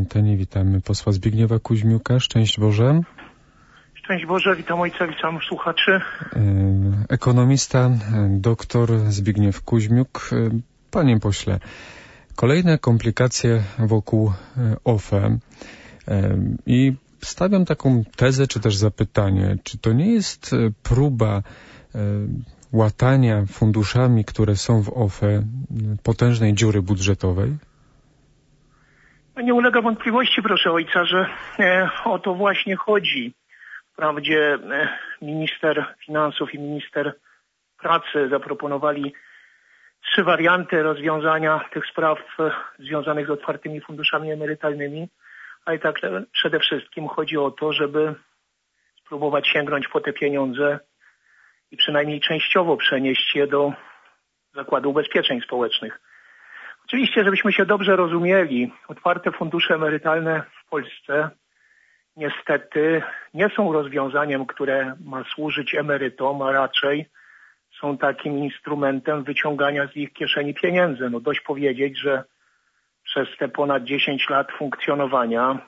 antenie witamy posła Zbigniewa Kuźmiuka. Szczęść Boże. Szczęść Boże, witam ojca, witam słuchaczy. Ekonomista, doktor Zbigniew Kuźmiuk. Panie pośle, kolejne komplikacje wokół OFE i stawiam taką tezę, czy też zapytanie, czy to nie jest próba łatania funduszami, które są w OFE, potężnej dziury budżetowej? Nie ulega wątpliwości, proszę ojca, że o to właśnie chodzi. Wprawdzie minister finansów i minister pracy zaproponowali 3 warianty rozwiązania tych spraw związanych z otwartymi funduszami emerytalnymi, ale tak przede wszystkim chodzi o to, żeby spróbować sięgnąć po te pieniądze i przynajmniej częściowo przenieść je do Zakładu Ubezpieczeń Społecznych. Oczywiście, żebyśmy się dobrze rozumieli, otwarte fundusze emerytalne w Polsce niestety nie są rozwiązaniem, które ma służyć emerytom, a raczej są takim instrumentem wyciągania z ich kieszeni pieniędzy. No dość powiedzieć, że przez te ponad 10 lat funkcjonowania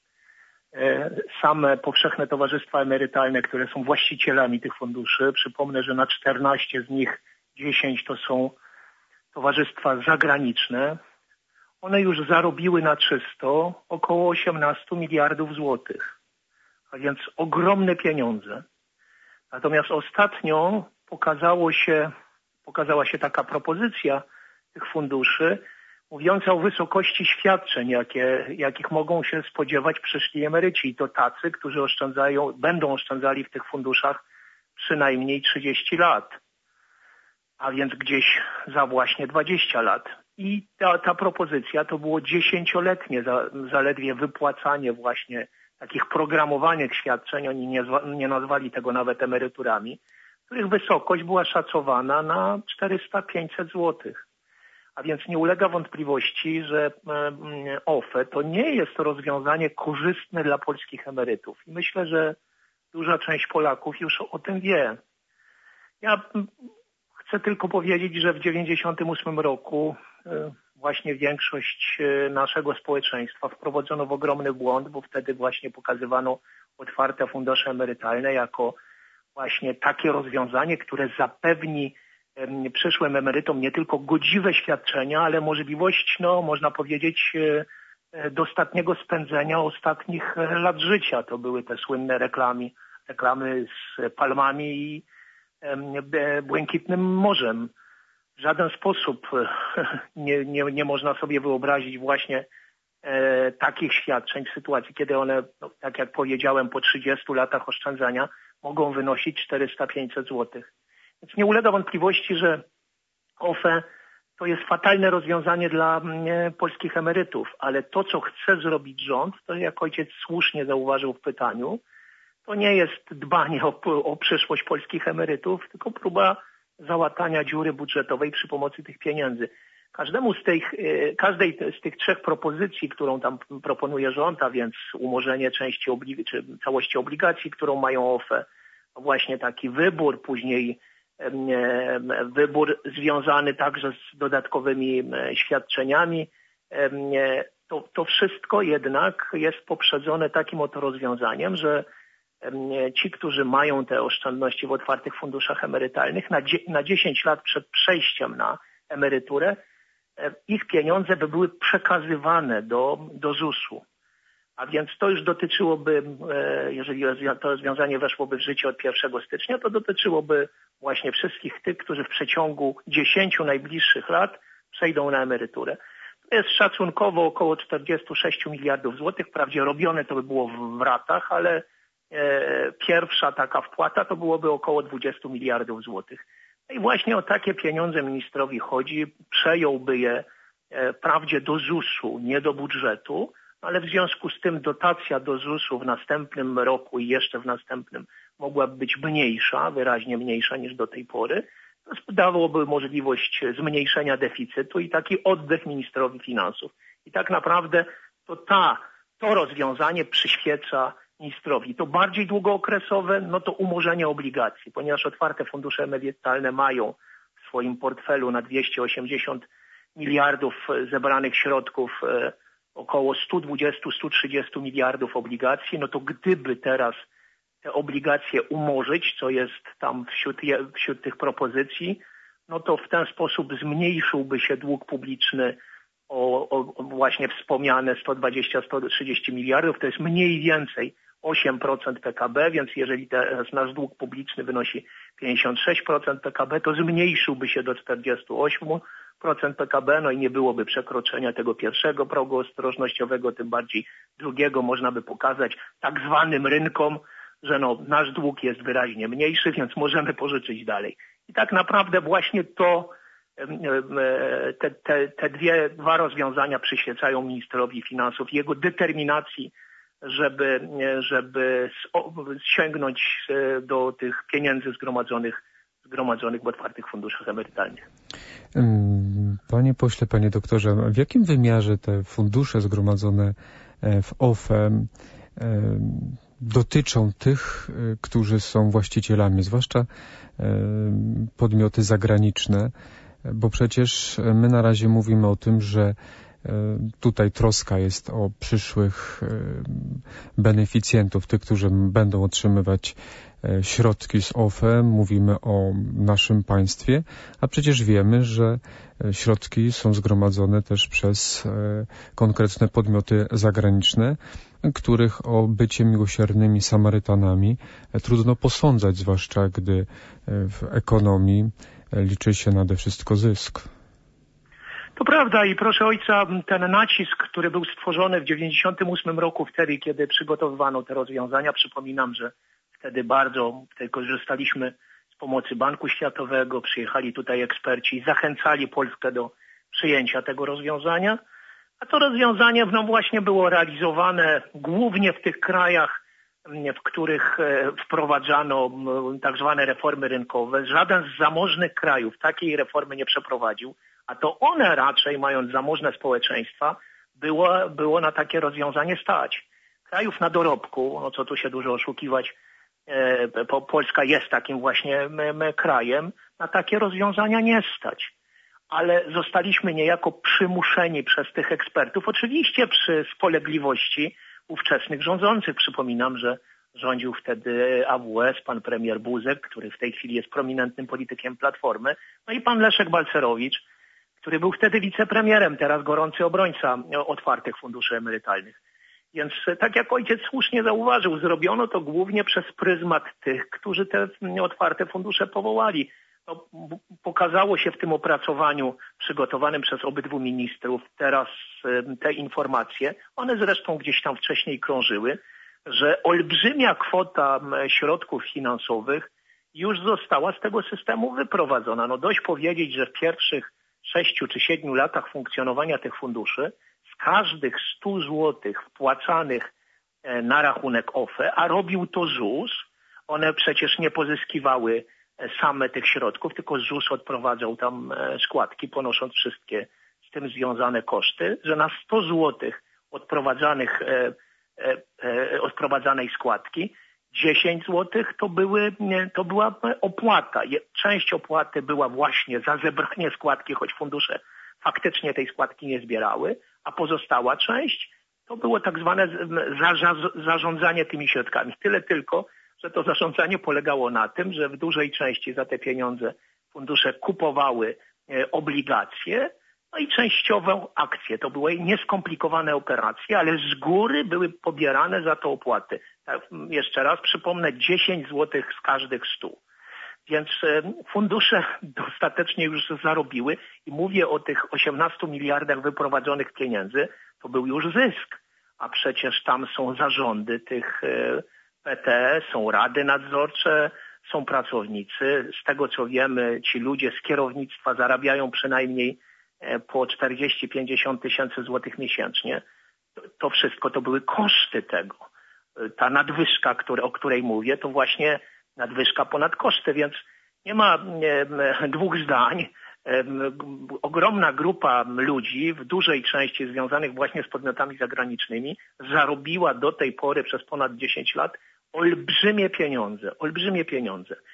same powszechne towarzystwa emerytalne, które są właścicielami tych funduszy, przypomnę, że na 14 z nich 10 to są towarzystwa zagraniczne, one już zarobiły na czysto około 18 miliardów złotych, a więc ogromne pieniądze. Natomiast ostatnio pokazała się taka propozycja tych funduszy, mówiąca o wysokości świadczeń, jakich mogą się spodziewać przyszli emeryci. I to tacy, którzy będą oszczędzali w tych funduszach przynajmniej 30 lat, a więc gdzieś za właśnie 20 lat. I ta propozycja to było 10-letnie zaledwie wypłacanie właśnie takich programowanych świadczeń, oni nie nazwali tego nawet emeryturami, których wysokość była szacowana na 400-500 złotych. A więc nie ulega wątpliwości, że OFE to nie jest rozwiązanie korzystne dla polskich emerytów. I myślę, że duża część Polaków już o tym wie. Ja chcę tylko powiedzieć, że w 1998 roku właśnie większość naszego społeczeństwa wprowadzono w ogromny błąd, bo wtedy właśnie pokazywano otwarte fundusze emerytalne jako właśnie takie rozwiązanie, które zapewni przyszłym emerytom nie tylko godziwe świadczenia, ale możliwość, można powiedzieć, dostatniego spędzenia ostatnich lat życia. To były te słynne reklamy z palmami i błękitnym morzem. W żaden sposób nie można sobie wyobrazić właśnie takich świadczeń w sytuacji, kiedy one, tak jak powiedziałem, po 30 latach oszczędzania mogą wynosić 400-500 złotych. Więc nie ulega wątpliwości, że OFE to jest fatalne rozwiązanie dla polskich emerytów, ale to, co chce zrobić rząd, to jak ojciec słusznie zauważył w pytaniu, to nie jest dbanie o przyszłość polskich emerytów, tylko próba załatania dziury budżetowej przy pomocy tych pieniędzy. Każdej z tych 3 propozycji, którą tam proponuje rząd, a więc umorzenie części czy całości obligacji, którą mają OFE, właśnie taki wybór, później wybór związany także z dodatkowymi świadczeniami, to wszystko jednak jest poprzedzone takim oto rozwiązaniem, że ci, którzy mają te oszczędności w otwartych funduszach emerytalnych, na 10 lat przed przejściem na emeryturę, ich pieniądze by były przekazywane do ZUS-u. A więc to już dotyczyłoby, jeżeli to rozwiązanie weszłoby w życie od 1 stycznia, to dotyczyłoby właśnie wszystkich tych, którzy w przeciągu 10 najbliższych lat przejdą na emeryturę. To jest szacunkowo około 46 miliardów złotych. Wprawdzie robione to by było w ratach, ale pierwsza taka wpłata to byłoby około 20 miliardów złotych. No i właśnie o takie pieniądze ministrowi chodzi. Przejąłby je wprawdzie do ZUS-u, nie do budżetu, ale w związku z tym dotacja do ZUS-u w następnym roku i jeszcze w następnym mogłaby być mniejsza, wyraźnie mniejsza niż do tej pory. To dawałoby możliwość zmniejszenia deficytu i taki oddech ministrowi finansów. I tak naprawdę to rozwiązanie przyświeca ministrowi. To bardziej długookresowe, to umorzenie obligacji, ponieważ otwarte fundusze emerytalne mają w swoim portfelu na 280 miliardów zebranych środków około 120-130 miliardów obligacji, no to gdyby teraz te obligacje umorzyć, co jest tam wśród tych propozycji, no to w ten sposób zmniejszyłby się dług publiczny o właśnie wspomniane 120-130 miliardów. To jest mniej więcej 8% PKB, więc jeżeli teraz nasz dług publiczny wynosi 56% PKB, to zmniejszyłby się do 48% PKB, no i nie byłoby przekroczenia tego pierwszego progu ostrożnościowego, tym bardziej drugiego można by pokazać tak zwanym rynkom, że no, nasz dług jest wyraźnie mniejszy, więc możemy pożyczyć dalej. I tak naprawdę właśnie to, te dwa rozwiązania przyświecają ministrowi finansów, jego determinacji, żeby sięgnąć do tych pieniędzy zgromadzonych w otwartych funduszach emerytalnych. Panie pośle, panie doktorze, w jakim wymiarze te fundusze zgromadzone w OFE dotyczą tych, którzy są właścicielami, zwłaszcza podmioty zagraniczne, bo przecież my na razie mówimy o tym, że tutaj troska jest o przyszłych beneficjentów, tych, którzy będą otrzymywać środki z OFE, mówimy o naszym państwie, a przecież wiemy, że środki są zgromadzone też przez konkretne podmioty zagraniczne, których o bycie miłosiernymi Samarytanami trudno posądzać, zwłaszcza gdy w ekonomii liczy się nade wszystko zysk. To prawda i proszę ojca, ten nacisk, który był stworzony w 1998 roku, wtedy kiedy przygotowywano te rozwiązania, przypominam, że wtedy bardzo korzystaliśmy z pomocy Banku Światowego, przyjechali tutaj eksperci i zachęcali Polskę do przyjęcia tego rozwiązania, a to rozwiązanie no właśnie było realizowane głównie w tych krajach, w których wprowadzano tak zwane reformy rynkowe. Żaden z zamożnych krajów takiej reformy nie przeprowadził, a to one raczej, mając zamożne społeczeństwa, było na takie rozwiązanie stać. Krajów na dorobku, no co tu się dużo oszukiwać, Polska jest takim właśnie krajem, na takie rozwiązania nie stać. Ale zostaliśmy niejako przymuszeni przez tych ekspertów, oczywiście przy spolegliwości ówczesnych rządzących. Przypominam, że rządził wtedy AWS, pan premier Buzek, który w tej chwili jest prominentnym politykiem Platformy, no i pan Leszek Balcerowicz, który był wtedy wicepremierem, teraz gorący obrońca otwartych funduszy emerytalnych. Więc tak jak ojciec słusznie zauważył, zrobiono to głównie przez pryzmat tych, którzy te otwarte fundusze powołali. No, pokazało się w tym opracowaniu przygotowanym przez obydwu ministrów teraz te informacje, one zresztą gdzieś tam wcześniej krążyły, że olbrzymia kwota środków finansowych już została z tego systemu wyprowadzona. No dość powiedzieć, że w pierwszych 6 czy 7 latach funkcjonowania tych funduszy z każdych 100 złotych wpłacanych na rachunek OFE, a robił to ZUS, one przecież nie pozyskiwały same tych środków, tylko ZUS odprowadzał tam składki, ponosząc wszystkie z tym związane koszty, że na 100 złotych odprowadzanej składki 10 złotych to była opłata. Część opłaty była właśnie za zebranie składki, choć fundusze faktycznie tej składki nie zbierały, a pozostała część to było tak zwane zarządzanie tymi środkami. Tyle tylko, że to zarządzanie polegało na tym, że w dużej części za te pieniądze fundusze kupowały obligacje, no i częściowo akcje. To były nieskomplikowane operacje, ale z góry były pobierane za to opłaty. Tak, jeszcze raz przypomnę, 10 zł z każdych 100. Więc fundusze dostatecznie już zarobiły i mówię o tych 18 miliardach wyprowadzonych pieniędzy, to był już zysk, a przecież tam są zarządy tych PTE, są rady nadzorcze, są pracownicy. Z tego co wiemy, ci ludzie z kierownictwa zarabiają przynajmniej po 40-50 tysięcy złotych miesięcznie. To wszystko to były koszty tego. Ta nadwyżka, o której mówię, to właśnie nadwyżka ponad koszty, więc nie ma dwóch zdań. Ogromna grupa ludzi, w dużej części związanych właśnie z podmiotami zagranicznymi, zarobiła do tej pory przez ponad 10 lat olbrzymie pieniądze.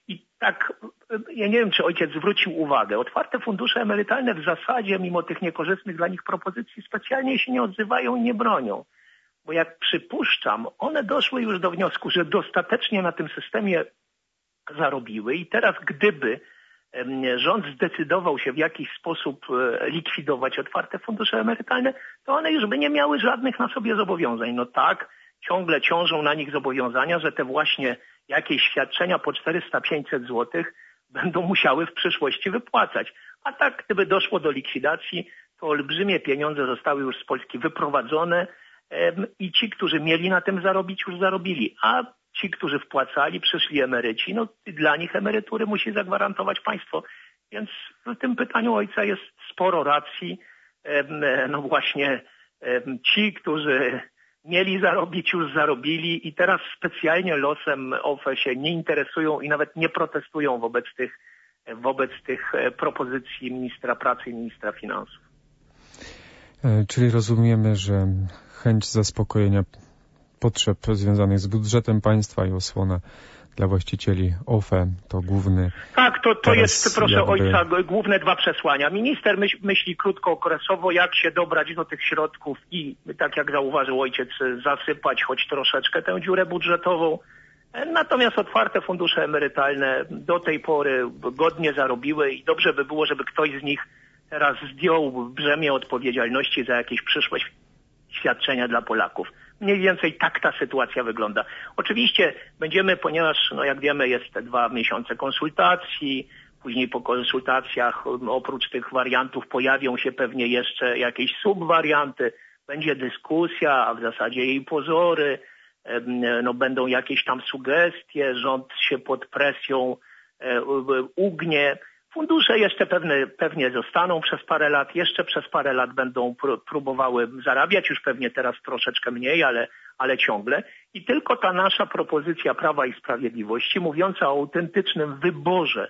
I tak, ja nie wiem, czy ojciec zwrócił uwagę, otwarte fundusze emerytalne w zasadzie, mimo tych niekorzystnych dla nich propozycji, specjalnie się nie odzywają i nie bronią. Bo jak przypuszczam, one doszły już do wniosku, że dostatecznie na tym systemie zarobiły i teraz gdyby rząd zdecydował się w jakiś sposób likwidować otwarte fundusze emerytalne, to one już by nie miały żadnych na sobie zobowiązań. No tak, ciągle ciążą na nich zobowiązania, że te właśnie jakieś świadczenia po 400-500 zł będą musiały w przyszłości wypłacać. A tak, gdyby doszło do likwidacji, to olbrzymie pieniądze zostały już z Polski wyprowadzone i ci, którzy mieli na tym zarobić, już zarobili. A ci, którzy wpłacali, przyszli emeryci, no dla nich emerytury musi zagwarantować państwo. Więc w tym pytaniu ojca jest sporo racji. No właśnie ci, którzy mieli zarobić, już zarobili i teraz specjalnie losem OFE się nie interesują i nawet nie protestują wobec tych propozycji ministra pracy i ministra finansów. Czyli rozumiemy, że chęć zaspokojenia potrzeb związanych z budżetem państwa i osłona dla właścicieli OFE to główny... Tak, to jest, proszę ojca, główne dwa przesłania. Minister myśli krótkookresowo, jak się dobrać do tych środków i, tak jak zauważył ojciec, zasypać choć troszeczkę tę dziurę budżetową. Natomiast otwarte fundusze emerytalne do tej pory godnie zarobiły i dobrze by było, żeby ktoś z nich teraz zdjął brzemię odpowiedzialności za jakieś przyszłe świadczenia dla Polaków. Mniej więcej tak ta sytuacja wygląda. Oczywiście będziemy, ponieważ jak wiemy jest te 2 miesiące konsultacji, później po konsultacjach oprócz tych wariantów pojawią się pewnie jeszcze jakieś subwarianty, będzie dyskusja, a w zasadzie jej pozory, będą jakieś tam sugestie, rząd się pod presją ugnie. Fundusze jeszcze pewnie zostaną przez parę lat, jeszcze przez parę lat będą próbowały zarabiać, już pewnie teraz troszeczkę mniej, ale ciągle. I tylko ta nasza propozycja Prawa i Sprawiedliwości, mówiąca o autentycznym wyborze,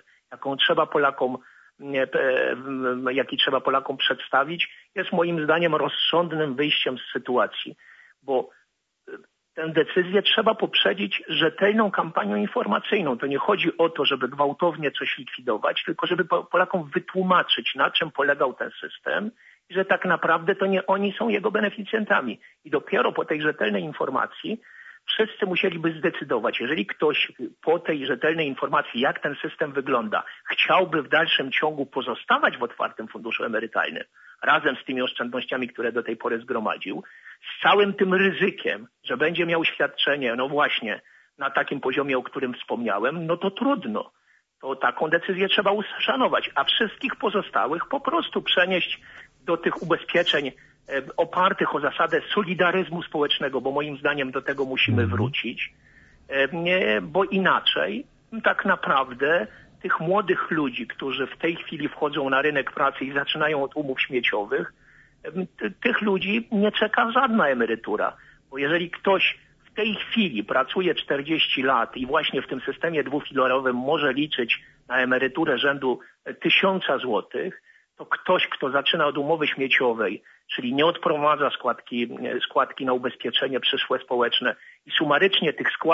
jaki trzeba Polakom przedstawić, jest moim zdaniem rozsądnym wyjściem z sytuacji, bo tę decyzję trzeba poprzedzić rzetelną kampanią informacyjną. To nie chodzi o to, żeby gwałtownie coś likwidować, tylko żeby Polakom wytłumaczyć, na czym polegał ten system i że tak naprawdę to nie oni są jego beneficjentami. I dopiero po tej rzetelnej informacji wszyscy musieliby zdecydować, jeżeli ktoś po tej rzetelnej informacji, jak ten system wygląda, chciałby w dalszym ciągu pozostawać w otwartym funduszu emerytalnym, razem z tymi oszczędnościami, które do tej pory zgromadził, z całym tym ryzykiem, że będzie miał świadczenie, no właśnie, na takim poziomie, o którym wspomniałem, no to trudno. To taką decyzję trzeba uszanować, a wszystkich pozostałych po prostu przenieść do tych ubezpieczeń opartych o zasadę solidaryzmu społecznego, bo moim zdaniem do tego musimy wrócić, bo inaczej tak naprawdę tych młodych ludzi, którzy w tej chwili wchodzą na rynek pracy i zaczynają od umów śmieciowych, tych ludzi nie czeka żadna emerytura, bo jeżeli ktoś w tej chwili pracuje 40 lat i właśnie w tym systemie dwufilarowym może liczyć na emeryturę rzędu 1000 złotych, to ktoś, kto zaczyna od umowy śmieciowej, czyli nie odprowadza składki na ubezpieczenie przyszłe społeczne i sumarycznie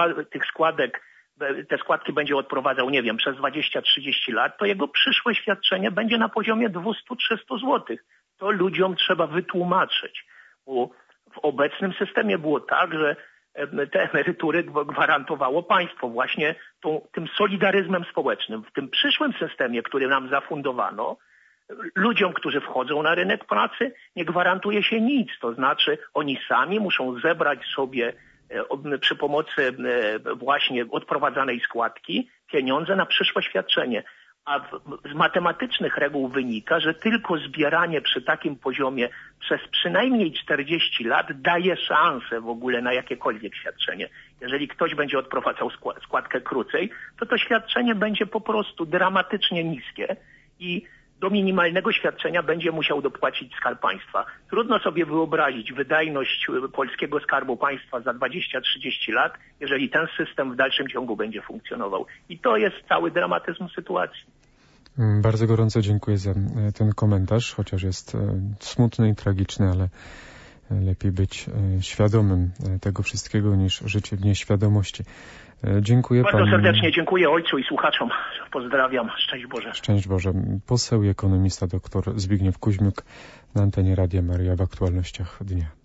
te składki będzie odprowadzał, nie wiem, przez 20-30 lat, to jego przyszłe świadczenie będzie na poziomie 200-300 złotych. To ludziom trzeba wytłumaczyć, bo w obecnym systemie było tak, że te emerytury gwarantowało państwo właśnie tym solidaryzmem społecznym. W tym przyszłym systemie, który nam zafundowano, ludziom, którzy wchodzą na rynek pracy, nie gwarantuje się nic. To znaczy oni sami muszą zebrać sobie przy pomocy właśnie odprowadzanej składki pieniądze na przyszłe świadczenie. A z matematycznych reguł wynika, że tylko zbieranie przy takim poziomie przez przynajmniej 40 lat daje szansę w ogóle na jakiekolwiek świadczenie. Jeżeli ktoś będzie odprowadzał składkę krócej, to świadczenie będzie po prostu dramatycznie niskie i do minimalnego świadczenia będzie musiał dopłacić Skarb Państwa. Trudno sobie wyobrazić wydajność polskiego Skarbu Państwa za 20-30 lat, jeżeli ten system w dalszym ciągu będzie funkcjonował. I to jest cały dramatyzm sytuacji. Bardzo gorąco dziękuję za ten komentarz, chociaż jest smutny i tragiczny, ale lepiej być świadomym tego wszystkiego niż życie w nieświadomości. Dziękuję Bardzo serdecznie dziękuję ojcu i słuchaczom. Pozdrawiam. Szczęść Boże. Szczęść Boże. Poseł i ekonomista dr Zbigniew Kuźmiuk na antenie Radia Maryja w aktualnościach dnia.